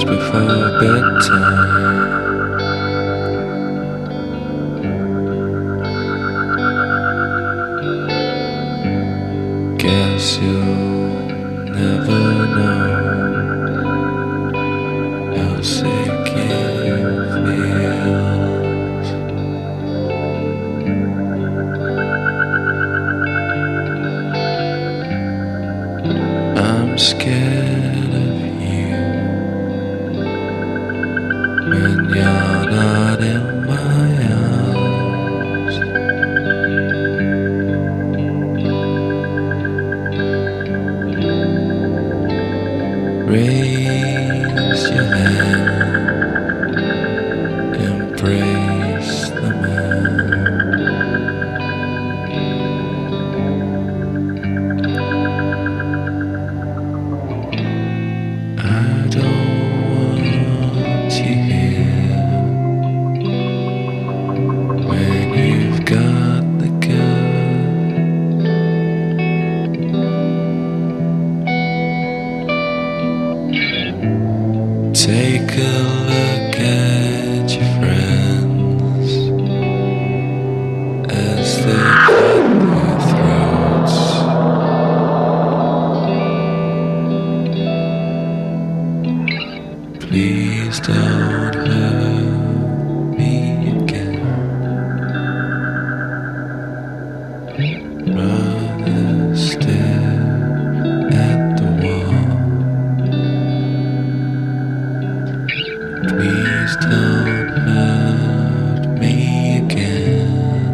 before bedtime. Guess you'll never know how sick it feels. I'm scared of you when you're not in my arms. Raise your hand, embrace the man. I don't want you here when you've got the gun. Take a look at your friends as they cut their throats. Please don't hurt me again. Rather stare at the wall. Please don't hurt me again.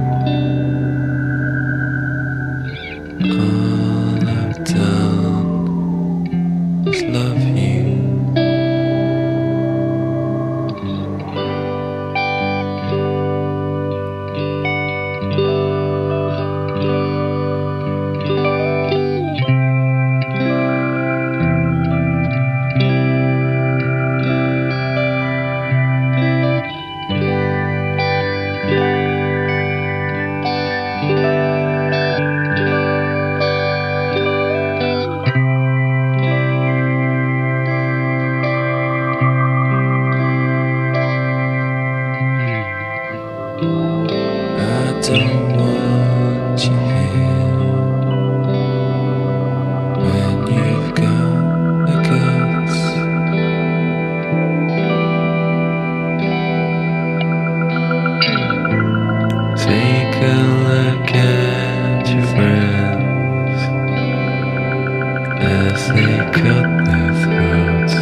All I've done is love you. I don't want you here when you've got the guts. Take a look at your friends as they cut their throats.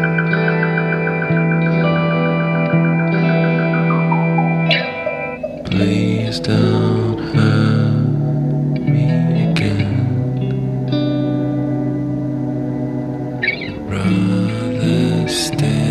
Please don't hurt me again. Rather stay